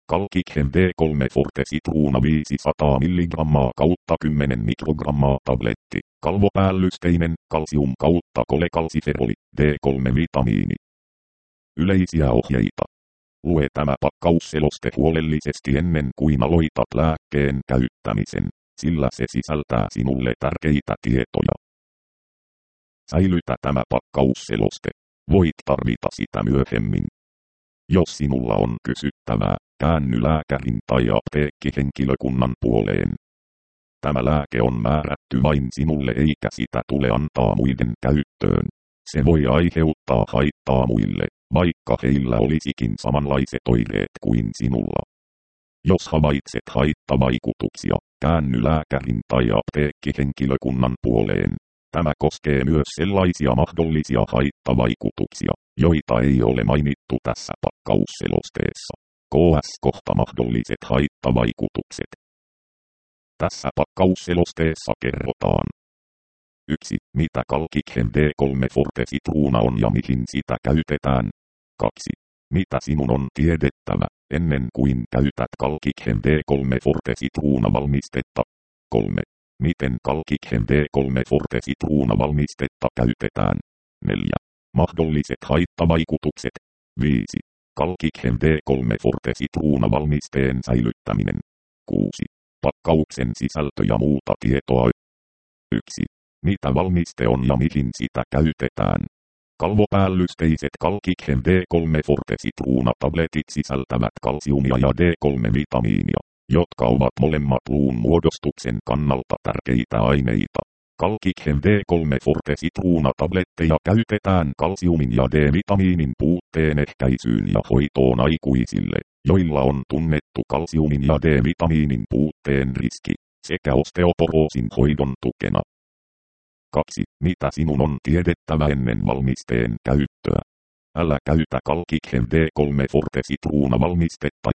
Kalkiksen D3 Forte Citruuna 500 mg kautta 10 mikrogrammaa tabletti. Kalvopäällysteinen, kalsium kautta kolekalsiferoli, D3-vitamiini. Yleisiä ohjeita. Lue tämä pakkausseloste huolellisesti ennen kuin aloitat lääkkeen käyttämisen, sillä se sisältää sinulle tärkeitä tietoja. Säilytä tämä pakkausseloste. Voit tarvita sitä myöhemmin. Jos sinulla on kysyttävää, käänny lääkärin tai apteekkihenkilökunnan puoleen. Tämä lääke on määrätty vain sinulle eikä sitä tule antaa muiden käyttöön. Se voi aiheuttaa haittaa muille, vaikka heillä olisikin samanlaiset oireet kuin sinulla. Jos havaitset haittavaikutuksia, käänny lääkärin tai apteekkihenkilökunnan puoleen. Tämä koskee myös sellaisia mahdollisia haittavaikutuksia, joita ei ole mainittu tässä pakkausselosteessa. KS-kohta mahdolliset haittavaikutukset. Tässä pakkausselosteessa kerrotaan. 1. Mitä Kalkiksen D3 Forte Citruuna on ja mihin sitä käytetään. 2. Mitä sinun on tiedettävä, ennen kuin käytät Kalkiksen D3 Forte Citruuna valmistetta. 3. Miten Kalkiksen D3 Forte Citruuna valmistetta käytetään. 4. Mahdolliset haittavaikutukset. 5. Kalkiksen D3 Forte Citruuna valmisteen säilyttäminen. 6. Pakkauksen sisältö ja muuta tietoa. 1. Mitä valmiste on ja mihin sitä käytetään. Kalvopäällysteiset Kalkiksen D3 Forte Citruuna tabletit sisältävät kalsiumia ja D3-vitamiinia, jotka ovat molemmat luun muodostuksen kannalta tärkeitä aineita. Kalkiksen D3 Forte Citruuna tabletteja käytetään kalsiumin ja D-vitamiinin puutteen ehkäisyyn ja hoitoon aikuisille, joilla on tunnettu kalsiumin ja D-vitamiinin puutteen riski, sekä osteoporoosin hoidon tukena. 2. Mitä sinun on tiedettävä ennen valmisteen käyttöä? Älä käytä Kalkiksen D3 Forte Citruuna valmistetta,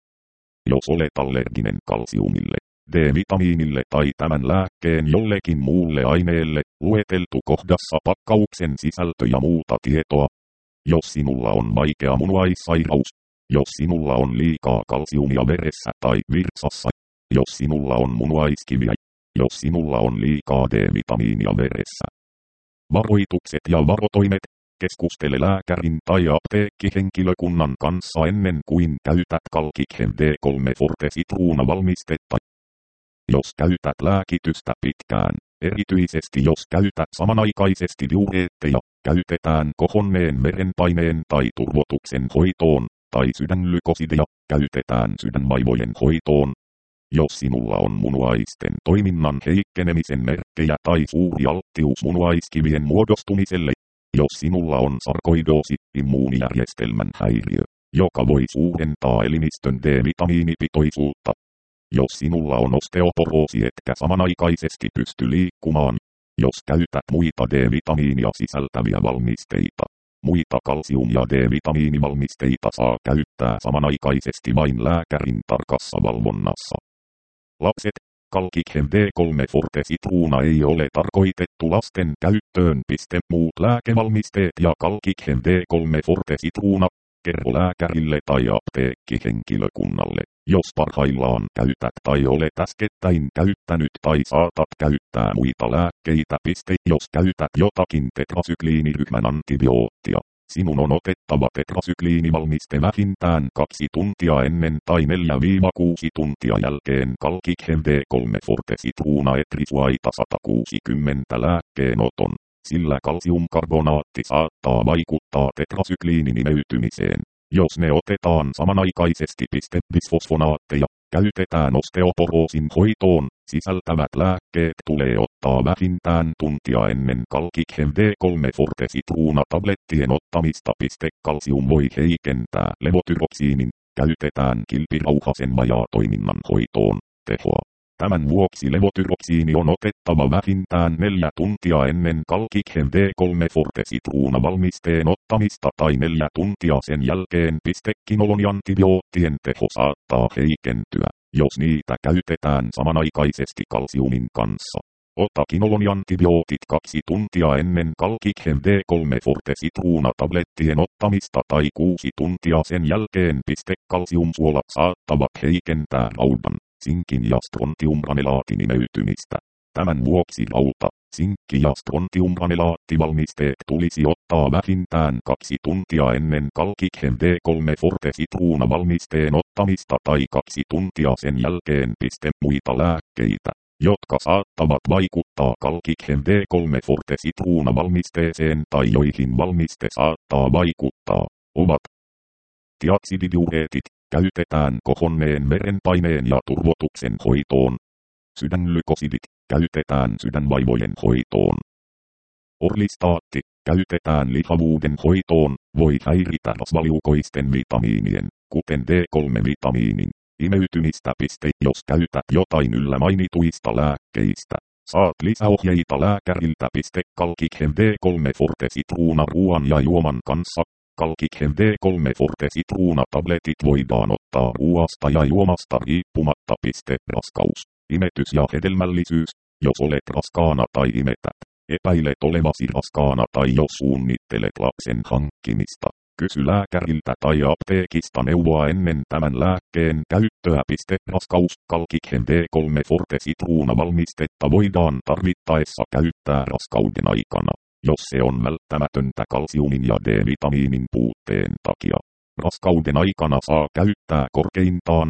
jos olet allerginen kalsiumille, D-vitamiinille tai tämän lääkkeen jollekin muulle aineelle, lueteltu kohdassa pakkauksen sisältö ja muuta tietoa. Jos sinulla on vaikea munuaissairaus, jos sinulla on liikaa kalsiumia veressä tai virtsassa, jos sinulla on munuaiskiviä, jos sinulla on liikaa D-vitamiinia veressä. Varoitukset ja varotoimet. Keskustele lääkärin tai apteekkihenkilökunnan kanssa ennen kuin käytät Kalkiksen D3 Forte Citruuna valmistetta. Jos käytät lääkitystä pitkään, erityisesti jos käytät samanaikaisesti diureetteja, käytetään kohonneen verenpaineen tai turvotuksen hoitoon, tai sydänglykosideja, käytetään sydänvaivojen hoitoon. Jos sinulla on munuaisten toiminnan heikkenemisen merkkejä tai suuri alttius munuaiskivien muodostumiselle, jos sinulla on sarkoidoosi, immuunijärjestelmän häiriö, joka voi suurentaa elimistön D-vitamiinipitoisuutta. Jos sinulla on osteoporoosi etkä samanaikaisesti pysty liikkumaan, jos käytät muita D-vitamiinia sisältäviä valmisteita. Muita kalsium- ja D-vitamiinivalmisteita saa käyttää samanaikaisesti vain lääkärin tarkassa valvonnassa. Lapset. Kalkiksen D3 Forte Citruuna ei ole tarkoitettu lasten käyttöön. Muut lääkevalmisteet ja Kalkiksen D3 Forte Citruuna. Kerro lääkärille tai apteekkihenkilökunnalle, jos parhaillaan käytät tai olet äskettäin käyttänyt tai saatat käyttää muita lääkkeitä. Jos käytät jotakin tetrasykliiniryhmän antibioottia, sinun on otettava tetrasykliinivalmiste vähintään 2 tuntia ennen tai 4-6 tuntia jälkeen Kalkiksen D3 Forte Citruuna etrisuaita 160 lääkkeenoton, sillä kalsiumkarbonaatti saattaa vaikuttaa tetrasykliinin imeytymiseen. Jos ne otetaan samanaikaisesti. Bisfosfonaatteja käytetään osteoporoosin hoitoon, sisältävät lääkkeet tulee ottaa vähintään tuntia ennen Kalkiksen D3 Forte Citruuna tablettien ottamista. Kalsium voi heikentää levotyroksiinin, käytetään kilpirauhasen vajaatoiminnan hoitoon, tehoa. Tämän vuoksi levotyroksiini on otettava vähintään 4 tuntia ennen Kalkiksen D3 Forte Citruuna valmisteen ottamista tai 4 tuntia sen jälkeen. Kinoloniantibioottien teho saattaa heikentyä, jos niitä käytetään samanaikaisesti kalsiumin kanssa. Ota kinoloni antibiootit 2 tuntia ennen Calcium D3 Forte sitruunatablettien ottamista tai 6 tuntia sen jälkeen. Kalsiumsuolat saattavat heikentää raudan, sinkin ja strontiumgranelaatin imeytymistä. Tämän vuoksi rauta, sinkki ja strontiumgranelaattivalmisteet tulisi ottaa vähintään 2 tuntia ennen Calcium D3 Forte sitruunavalmisteen ottamista tai 2 tuntia sen jälkeen. Muita lääkkeitä, jotka saattavat vaikuttaa Calcium D3 Forte sitruunavalmisteeseen tai joihin valmiste saattaa vaikuttaa, ovat tiaksididiureetit, käytetään kohonneen verenpaineen ja turvotuksen hoitoon. Sydänlykosidit, käytetään sydänvaivojen hoitoon. Orlistaatti, käytetään lihavuuden hoitoon, voi häiritä rasvaliukoisten vitamiinien, kuten D3-vitamiinin, imeytymistä. Jos käytät jotain yllä mainituista lääkkeistä, saat lisäohjeita lääkäriltä. Calcium D3 Forte sitruuna ruoan ja juoman kanssa. Calcium D3 Forte sitruunatabletit voidaan ottaa ruoasta ja juomasta riippumatta. Raskaus, imetys ja hedelmällisyys. Jos olet raskaana tai imetät, epäilet olevasi raskaana tai jos suunnittelet lapsen hankkimista, kysy lääkäriltä tai apteekista neuvoa ennen tämän lääkkeen käyttöä. Raskaus, Calcium D3 Forte sitruunavalmistetta voidaan tarvittaessa käyttää raskauden aikana, jos se on välttämätöntä kalsiumin ja D-vitamiinin puutteen takia. Raskauden aikana saa käyttää korkeintaan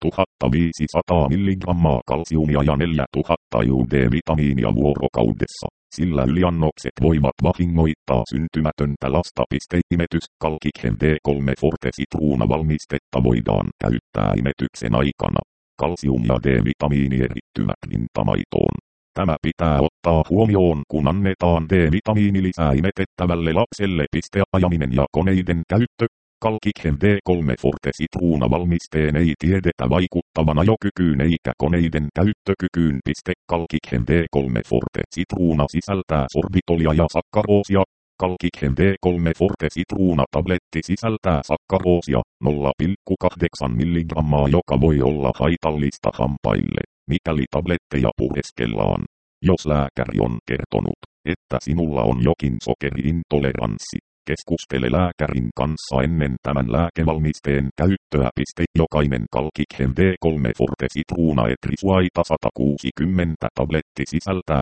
2500 mg kalsiumia ja 4000 UD-vitamiinia vuorokaudessa, sillä yliannokset voivat vahingoittaa syntymätöntä lasta. Imetys, Calcium D3 Forte sitruunavalmistetta voidaan käyttää imetyksen aikana. Kalsium ja D-vitamiini erittyvät rintamaitoon. Tämä pitää ottaa huomioon, kun annetaan D-vitamiini lisää imetettävälle lapselle. Ajaminen ja koneiden käyttö. Calcium D3 Forte sitruunavalmisteen ei tiedetä vaikuttavan ajokykyyn eikä koneiden käyttökykyyn. Calcium D3 Forte sitruuna sisältää sorbitolia ja sakkaroosia. Calcium D3 Forte sitruunatabletti sisältää sakkaroosia 0,8 mg, joka voi olla haitallista hampaille, mikäli tabletteja pureskellaan. Jos lääkäri on kertonut, että sinulla on jokin sokeriintoleranssi, keskustele lääkärin kanssa ennen tämän lääkevalmisteen käyttöä. Jokainen Calcium D3 Forte sitruuna etrisuaita 160 tabletti sisältää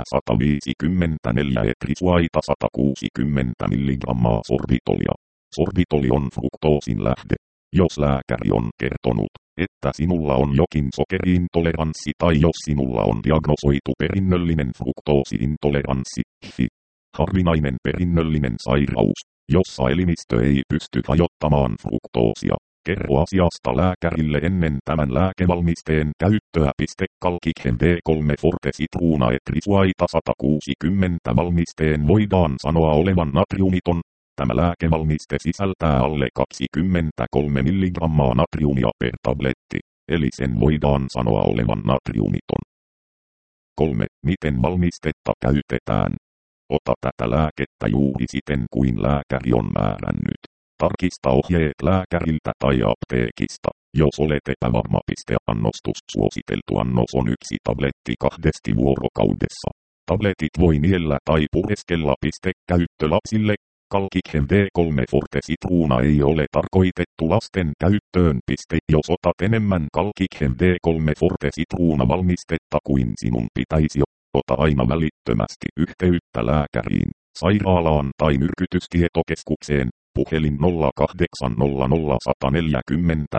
154 etrisuaita 160 mg sorbitolia. Sorbitoli on fruktoosin lähde. Jos lääkäri on kertonut, että sinulla on jokin sokeriintoleranssi tai jos sinulla on diagnosoitu perinnöllinen fruktoosiintoleranssi, harvinainen perinnöllinen sairaus, jossa elimistö ei pysty hajottamaan fruktoosia, kerro asiasta lääkärille ennen tämän lääkevalmisteen käyttöä. Calcium D3 Forte sitruuna etrisuaita 160 valmisteen voidaan sanoa olevan natriumiton. Tämä lääkevalmiste sisältää alle 23 mg natriumia per tabletti, eli sen voidaan sanoa olevan natriumiton. 3. Miten valmistetta käytetään? Ota tätä lääkettä juuri siten kuin lääkäri on määrännyt. Tarkista ohjeet lääkäriltä tai apteekista, jos olet epävarma. Annostus suositeltu annos on 1 tabletti 2 vuorokaudessa. Tabletit voi niellä tai pureskella. Käyttö lapsille. Calcium D3 Forte sitruuna ei ole tarkoitettu lasten käyttöön. Jos otat enemmän Calcium D3 Forte sitruuna valmistetta kuin sinun pitäisi, ota aina välittömästi yhteyttä lääkäriin, sairaalaan tai myrkytystietokeskukseen. Puhelin 0800 140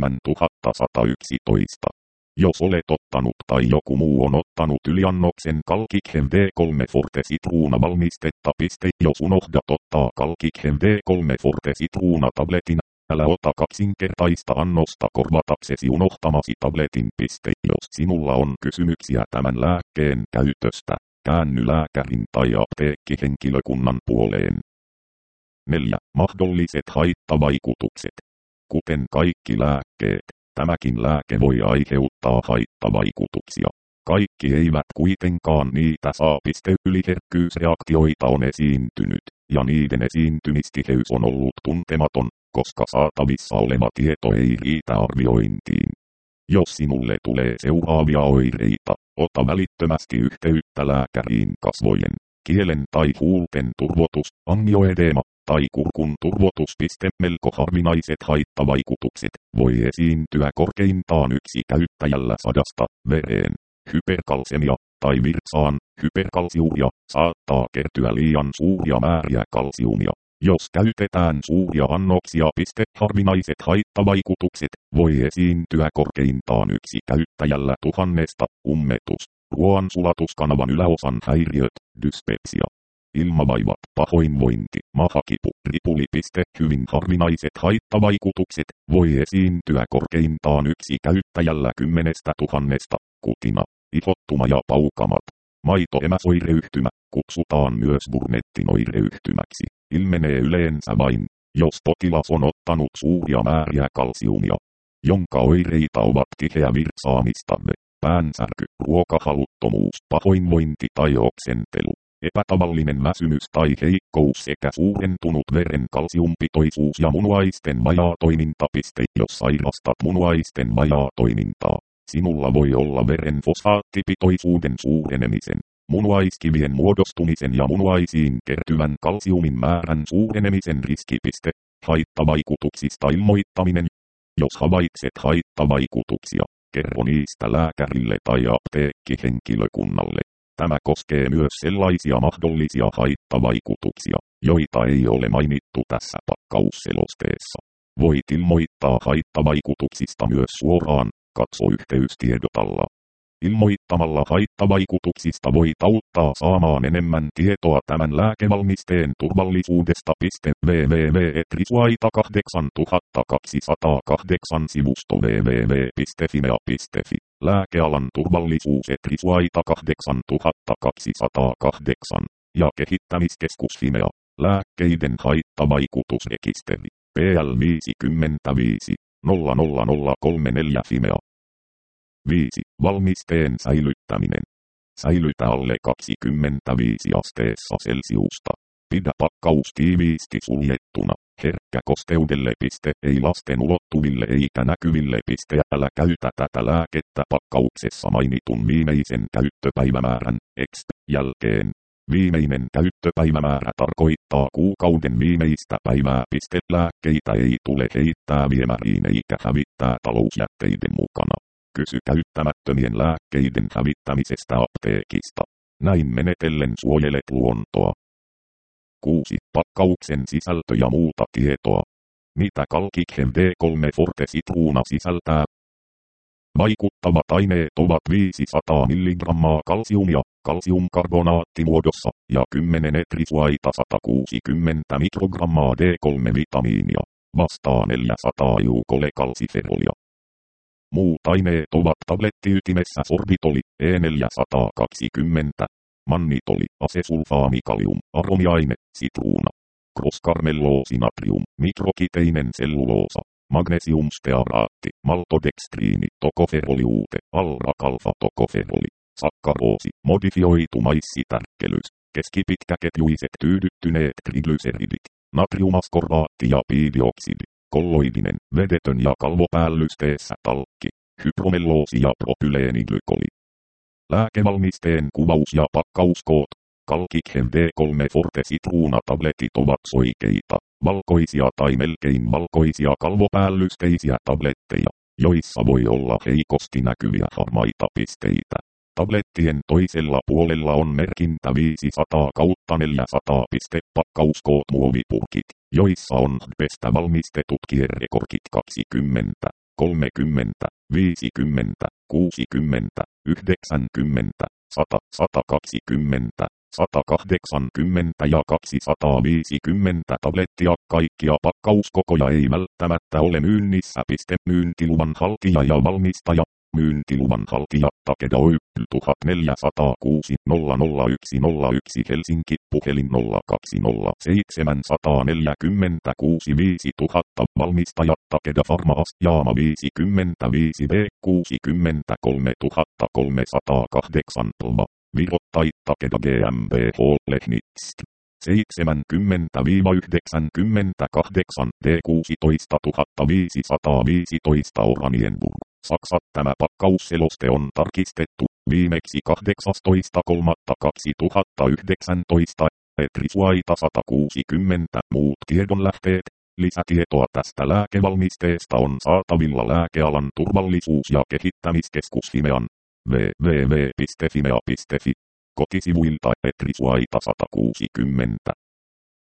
7111. Jos olet ottanut tai joku muu on ottanut yliannoksen Calcium D3 Forte sitruuna valmistetta. Jos unohdat ottaa Calcium D3 Forte sitruuna tabletin, älä ota kaksinkertaista annosta korvataksesi unohtamasi tabletin. Jos sinulla on kysymyksiä tämän lääkkeen käytöstä, käänny lääkärin tai apteekkihenkilökunnan puoleen. 4. Mahdolliset haittavaikutukset. Kuten kaikki lääkkeet, tämäkin lääke voi aiheuttaa haittavaikutuksia. Kaikki eivät kuitenkaan niitä saa. Yliherkkyysreaktioita on esiintynyt, ja niiden esiintymistiheys on ollut tuntematon, koska saatavissa oleva tieto ei riitä arviointiin. Jos sinulle tulee seuraavia oireita, ota välittömästi yhteyttä lääkäriin. Kasvojen, kielen tai huulten turvotus, angioedeema tai kurkun turvotus. Melko harvinaiset haittavaikutukset voi esiintyä korkeintaan yksi käyttäjällä 100 vereen. Hyperkalsemia tai virtsaan, hyperkalsiuria, saattaa kertyä liian suuria määriä kalsiumia. Jos käytetään suuria annoksia. Harvinaiset haittavaikutukset voi esiintyä korkeintaan yksi käyttäjällä 1000. Ummetus, ruoansulatuskanavan yläosan häiriöt, dyspepsia, ilmavaivat, pahoinvointi, mahakipu, ripuli. Hyvin harvinaiset haittavaikutukset voi esiintyä korkeintaan yksi käyttäjällä 10 000. Kutina, ihottuma ja paukamat. Maitoemäsoireyhtymä, kutsutaan myös burnettinoireyhtymäksi, ilmenee yleensä vain, jos potilas on ottanut suuria määriä kalsiumia, jonka oireita ovat tiheä virtsaamistave, päänsärky, ruokahaluttomuus, pahoinvointi tai oksentelu, epätavallinen väsymys tai heikkous sekä suurentunut veren kalsiumpitoisuus ja munuaisten vajaatoiminta. Jos sairastat munuaisten vajaatoimintaa, sinulla voi olla veren fosfaattipitoisuuden suurenemisen, munuaiskivien muodostumisen ja munuaisiin kertyvän kalsiumin määrän suurenemisen riski. Haittavaikutuksista ilmoittaminen. Jos havaitset haittavaikutuksia, kerro niistä lääkärille tai apteekkihenkilökunnalle. Tämä koskee myös sellaisia mahdollisia haittavaikutuksia, joita ei ole mainittu tässä pakkausselosteessa. Voit ilmoittaa haittavaikutuksista myös suoraan. Katso yhteystiedot alla. Ilmoittamalla haittavaikutuksista voit auttaa saamaan enemmän tietoa tämän lääkevalmisteen turvallisuudesta. www.etrisuaita8208 sivusto www.fimea.fi Lääkealan turvallisuus Etrisuaita8208 ja kehittämiskeskus Fimea. Lääkkeiden haittavaikutusrekisteri PL 55 00034 Fimea. 5. Valmisteen säilyttäminen. Säilytä alle 25 asteessa Celsiusta. Pidä pakkaus tiiviisti suljettuna. Herkkä kosteudelle. Ei lasten ulottuville eikä näkyville. Älä käytä tätä lääkettä pakkauksessa mainitun viimeisen käyttöpäivämäärän jälkeen. Viimeinen käyttöpäivämäärä tarkoittaa kuukauden viimeistä päivää. Lääkkeitä ei tule heittää viemäriin eikä hävittää talousjätteiden mukana. Kysy käyttämättömien lääkkeiden hävittämisestä apteekista. Näin menetellen suojelet luontoa. 6. Pakkauksen sisältö ja muuta tietoa. Mitä Calcium D3 Forte sitruuna sisältää? Vaikuttavat aineet ovat 500 mg kalsiumia, kalsiumkarbonaattimuodossa, ja 10 etrisuaita 160 mikrogrammaa D3-vitamiinia, vastaa 400 iukolekalsiferolia. Muut aineet ovat tablettiytimessä sorbitoli, E420, mannitoli, asesulfaamikalium, aromiaine, sitruuna, crosscarmelloosi-natrium, mikrokiteinen selluloosa, magnesiumstearaatti, maltodekstriini, tokoferoliuute, alra-kalfa-tokoferoli, sakkaroosi, modifioitu maissitärkkelys, keskipitkäketjuiset tyydyttyneet triglyceridit, natriumaskorbaatti ja piidioksidi, kolloidinen, vedetön ja kalvopäällysteessä talkki, hypromelloosi ja propyleeniglycoli. Lääkevalmisteen kuvaus ja pakkauskoot. Calcium D3 Forte sitruunatabletit ovat soikeita, valkoisia tai melkein valkoisia kalvopäällysteisiä tabletteja, joissa voi olla heikosti näkyviä harmaita pisteitä. Tablettien toisella puolella on merkintä 500/400 pakkauskoot muovipurkit, joissa on HDP:stä valmistetut kierrekorkit 20, 30, 50, 60, 90, 100, 120, 180 ja 250 tablettia. Kaikkia pakkauskokoja ei välttämättä ole myynnissä. Myyntiluvan haltija ja valmistaja. Myyntiluvan haltija Takeda Oy 1406 00101 Helsinki puhelin 020 746 5000 valmistaja Takeda Pharma Jaama 55 B 63308 Virottai Takeda GmbH Lehnitsk 70-98 D 16515 Oranienburg. Saksa. Tämä pakkausseloste on tarkistettu viimeksi 18.3.2019, Etrisuaita 160, muut tiedonlähteet. Lisätietoa tästä lääkevalmisteesta on saatavilla Lääkealan turvallisuus- ja kehittämiskeskus Fimean www.fimea.fi kotisivuilta Etrisuaita 160.